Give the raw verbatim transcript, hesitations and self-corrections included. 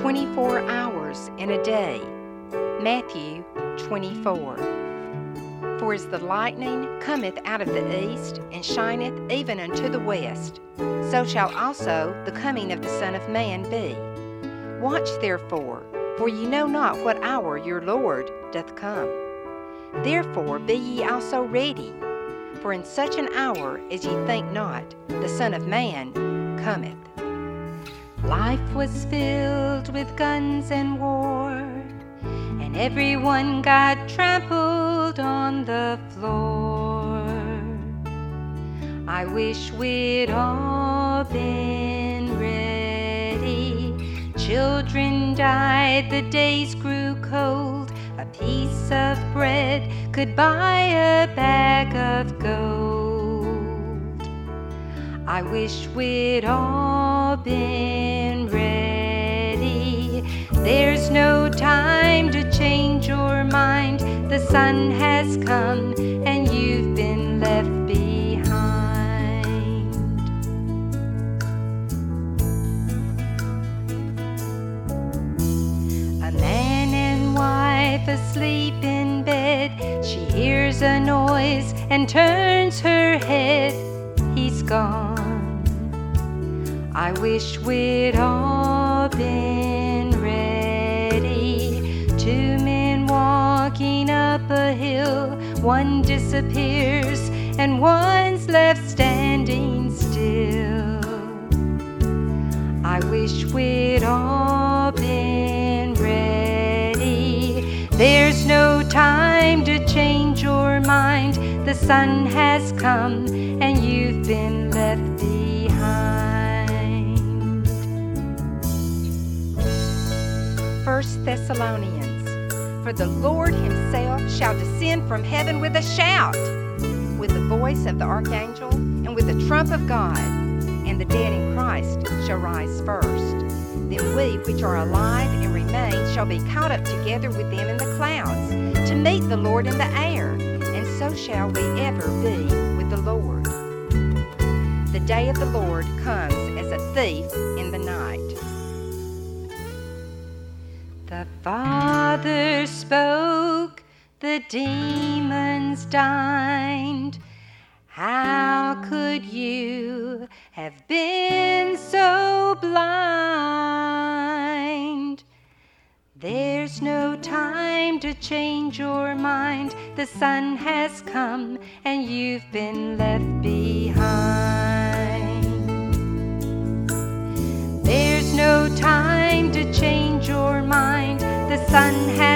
twenty-four hours in a day. Matthew twenty-four. For as the lightning cometh out of the east, and shineth even unto the west, so shall also the coming of the Son of Man be. Watch therefore, for ye know not what hour your Lord doth come. Therefore be ye also ready, for in such an hour as ye think not, the Son of Man cometh. Life was filled with guns and war, and everyone got trampled on the floor. I wish we'd all been ready. Children died, the days grew cold. A piece of bread could buy a bag of gold. I wish we'd all been ready. There's no time to change your mind. The sun has come and you've been left behind. A man and wife asleep in bed. She hears a noise and turns her head. He's gone. I wish we'd all been ready. Two men walking up a hill. One disappears and one's left standing still. I wish we'd all been ready. There's no time to change your mind. The sun has come and you've been left behind. First Thessalonians. For the Lord himself shall descend from heaven with a shout, with the voice of the archangel, and with the trump of God, and the dead in Christ shall rise first. Then we which are alive and remain shall be caught up together with them in the clouds, to meet the Lord in the air, and so shall we ever be with the Lord. The day of the Lord comes as a thief in the night. The Father spoke, the demons dined. How could you have been so blind? There's no time to change your mind. The sun has come and you've been left behind. There's no time to change your mind. The sun has